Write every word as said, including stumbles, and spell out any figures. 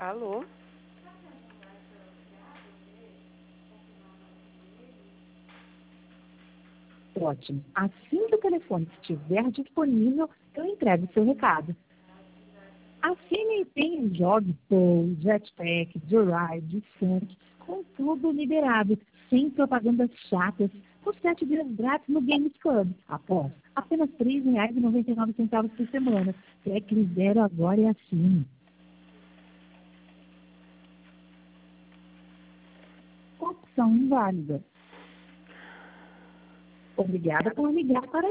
Alô? Ótimo. Assim que o telefone estiver disponível, eu entrego o seu recado. A Cine tem jogos Pou, Jetpack, Joyride, Funk, com tudo liberado, sem propagandas chatas, por sete dias grátis no Games Club. Após apenas três reais e noventa e nove centavos por semana. Tecli Zero agora é a Cine. Opção inválida. Obrigada por ligar para